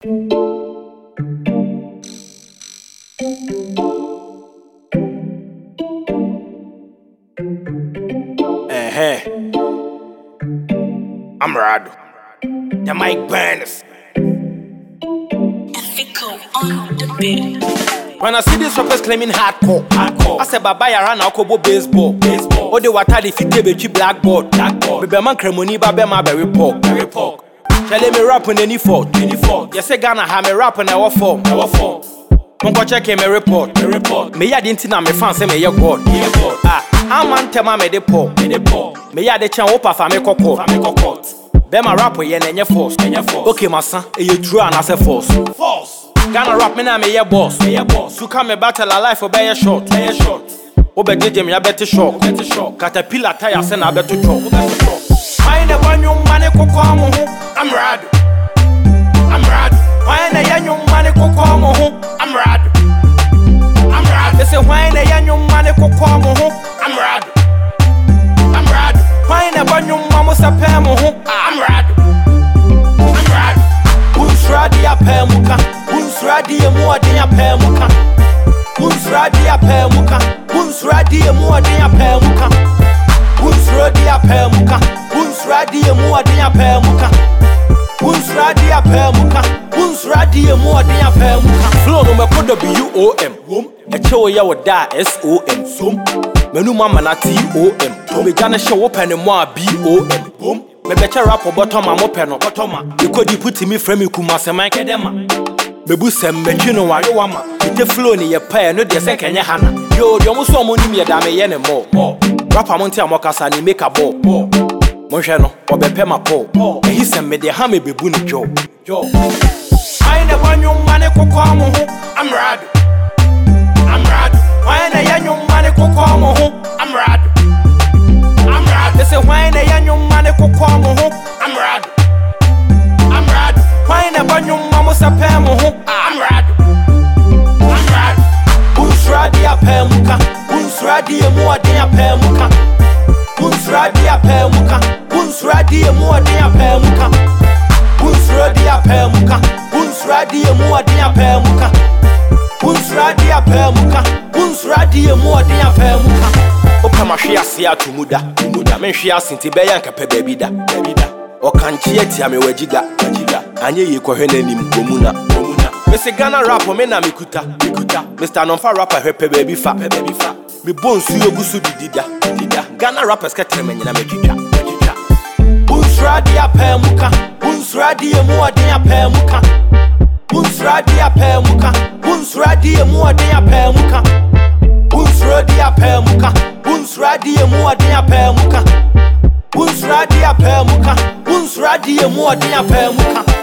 I'm Rado. The Mike Burners. On the beat. When I see these rappers claiming hardcore, I say bye bye around Akobo baseball. Oh, they water the fit be blackboard. Baby man cremoni babe my very pork. Tell me rap on any fault. Yes, say Ghana have me rap on our form. Mongo check me report. Me ya didn't na me fan say me ya god. I'm on tema me de pork. Me ya de chan opa fa me kokot. Be my rap we yenye force. Okay, my son, you true and I say false. Ghana rap me na me ye boss. So come me battle a life for be a short. Obe DJ me a better shock. Caterpillar tire send a better chop. Why the one young man kokomo? I'm Rado. Why the young man kokomo? I'm Rado. They say why the young man kokomo? I'm Rado. Why the one young mama sapemo? I'm Rado. Unsradi a pemuka. Unsradi a muadi a pemuka. Unsradi a pemuka. Unsradi a muadi a pemuka. Unsradi a pemuka. Unsradi a muadi a pemuka. Unsradi a pemuka. Unsradi a muadi a pemuka. Flow no me kodo BUOM. A show ya wada SOM. Som. Menu mama na TOM. Me jana show open mo BOM. Boom. Me becha rap bottom am open no bottom. You could put me frame kuma se man kedema. Me bu sem me twino wayo wama. Ite flow ni ye pa no de se kenye hana. Yo de omo so omo nim ye da me ye ne mo. Rap amonti amokasa ni make a ball. Monhwe no obepe ma po. Ehi sem me de ha me bebu ni jo. I ne wanyo mane kokomo ho. I'm Rado. Why na yanyo mane kokomo ho. I'm Rado. They say why na yanyo mane kokomo ho. I'm Rado. Why na banyo mamo sapemo ho. I'm Rado. Unsradi a pemuka. Unsradi a muadi a pemuka. Unsradi a pemuka. Unsradi a muadi a pemuka. Unsradi a pemuka. Unsradi a muadi a pemuka. Unsradi a pemuka. Unsradi a muadi a pemuka. Opa mahwe ase atumuda. Me hwe ase nti be yanka pe baby da. O kanchi etia me wajiga. Anye ye kohwe nanim komuna. Me se Ghana rap me na mikuta. Mr. Nonfa rapper hwepe baby fa. Me bonsu yogusu didida. Ghana rappers ka treme nyina me twitwa. Unsradi a pemuka. Unsradi a muadi a pemuka. Unsradi a pemuka. Unsradi a muadi a pemuka. Unsradi a pemuka. Unsradi a muadi a pemuka. Unsradi a pemuka. Unsradi a muadi a pemuka.